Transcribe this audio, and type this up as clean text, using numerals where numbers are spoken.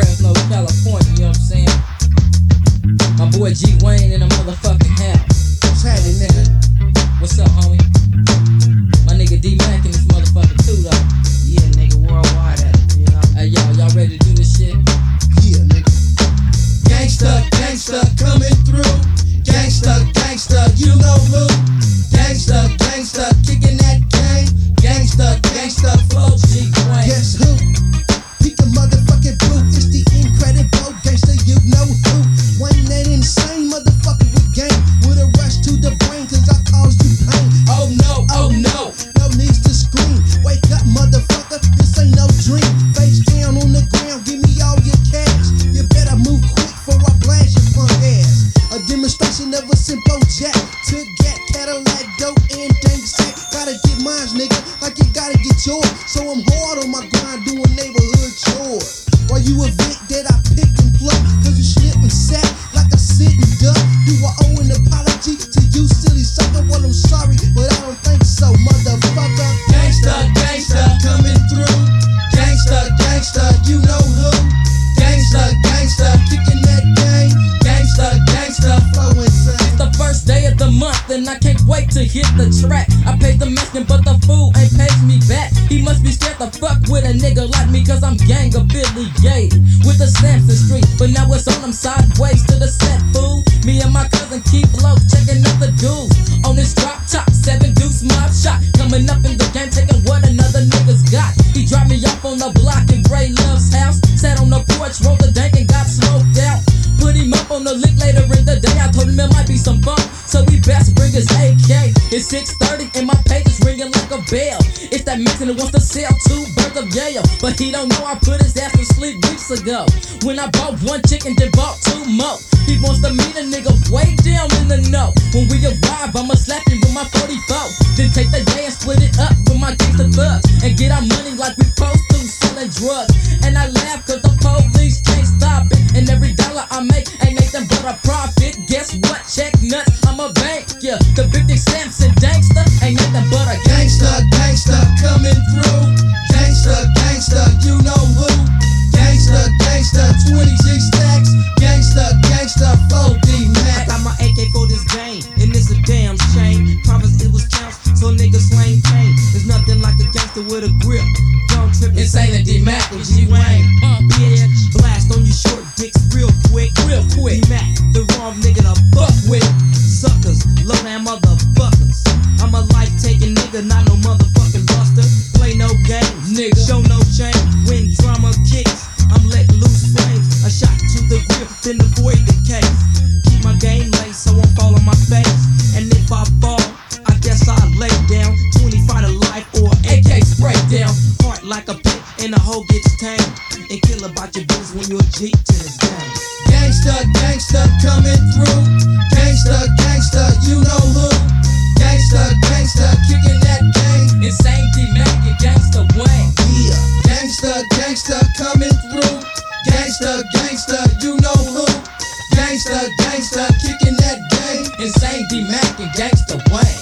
Fresno, California, you know what I'm saying? My boy G Wayne in the motherfucking house. What's happening, nigga? What's up, homie? My nigga D Mac in this motherfucker too, though. Yeah, nigga, worldwide at it, you know? Hey, y'all ready to do this shit? Yeah, nigga. Gangsta, gangsta, coming through. Gangsta, gangsta, you know who? Gangsta, gangsta, kicking that game. Gangsta, gangsta, flow. G Wayne. Guess who? Peek the motherfucking boot. It's the incredible gangsta, you know who? Wayne that insane motherfucker with game. With a rush to the brain, cause I caused you pain. Oh no, oh no. No needs to scream. Wake up, motherfucker, this ain't no dream. Face down on the ground, give me all your cash. You better move quick before I blast your punk ass. A demonstration of a simple jack. Took gat, Cadillac, dope, and dank sack. Gotta get mines, nigga, like you gotta get yours. So I'm hard on my grind, doing neighborhood chores. While you a Vic that I picked and plucked, cause you slip and sat like a sitting duck. Do I owe an apology to you, silly sucker? Well, I'm sorry, but I don't think so, motherfucker. Gangsta, gangsta, coming through. Gangsta, gangsta, you know who? Gangsta, gangsta, kicking that game. Gangsta, gangsta, flow insane. The first day of the month, and I can't wait to hit the track. I paid the Mexican, but the fool ain't paid me back. He must be scared to fuck with a nigga like me, cause I'm gang affiliated with the Sampson Street. But now it's on them sideways to the set, fool. Me and my cousin keep low, checking out the dudes. On this drop top, 7 deuce mob shot. Coming up in the game, taking what another nigga's got. He dropped me off on the block in Ray Love's house. Sat on the porch, rolled the dank and got smoked out. Put him up on the lick later in the day. I told him it might be some fun, so we best bring his AK. It's 6:30 and my page is ringing like a bell. It's that Mexican that wants to sell 2 birds of Yale, but he don't know I put his ass to sleep weeks ago. When I bought 1 chicken, then bought 2 more. He wants to meet a nigga way down in the know. When we arrive, I'ma slap him with my 44. Then take the day and split it up with my gangsta thugs and get our money like we supposed to, selling drugs. And I laugh cause the police can't stop it, and every dollar I make ain't nothing but a profit. Guess what? Check nuts, I'm a bank, yeah. The big thing Sampson Dankster ain't nothing but a Gangsta, gangsta, coming through. Gangsta, gangsta, you know who? Gangsta, gangsta, 26 stacks. Gangsta, gangsta, 4D I Mac. got my AK for this game, and it's a damn shame. Promise it was counts, so niggas slang pain. There's nothing like a gangster with a grip. Don't trip, Insane and D Mac and G Wayne. Bitch, blast on your short dicks real quick. Real quick. D-Mac, the wrong nigga to fuck with. Suckers, low down motherfuckers. I'm a life-taking nigga, not no motherfucking buster. Play no games, Nigga. show no shame. When drama kicks, I'm letting loose flames. A shot to the grip, then avoid the case. Keep my game late so I won't fall on my face. And if I fall, I guess I'll lay down. 25 to life or AK spray down. heart like a pit and the hoe gets tame. And kill about your business when you're a G to this game. Gangsta, gangsta, coming through. Gangsta, gangsta, you know who? Gangsta, gangsta, kicking that game. Insane D Mac and Gangsta Wayne. Yeah. Gangsta, gangsta, coming through. Gangsta, gangsta, you know who? Gangsta, gangsta, kicking that game. Insane D Mac and Gangsta Wayne.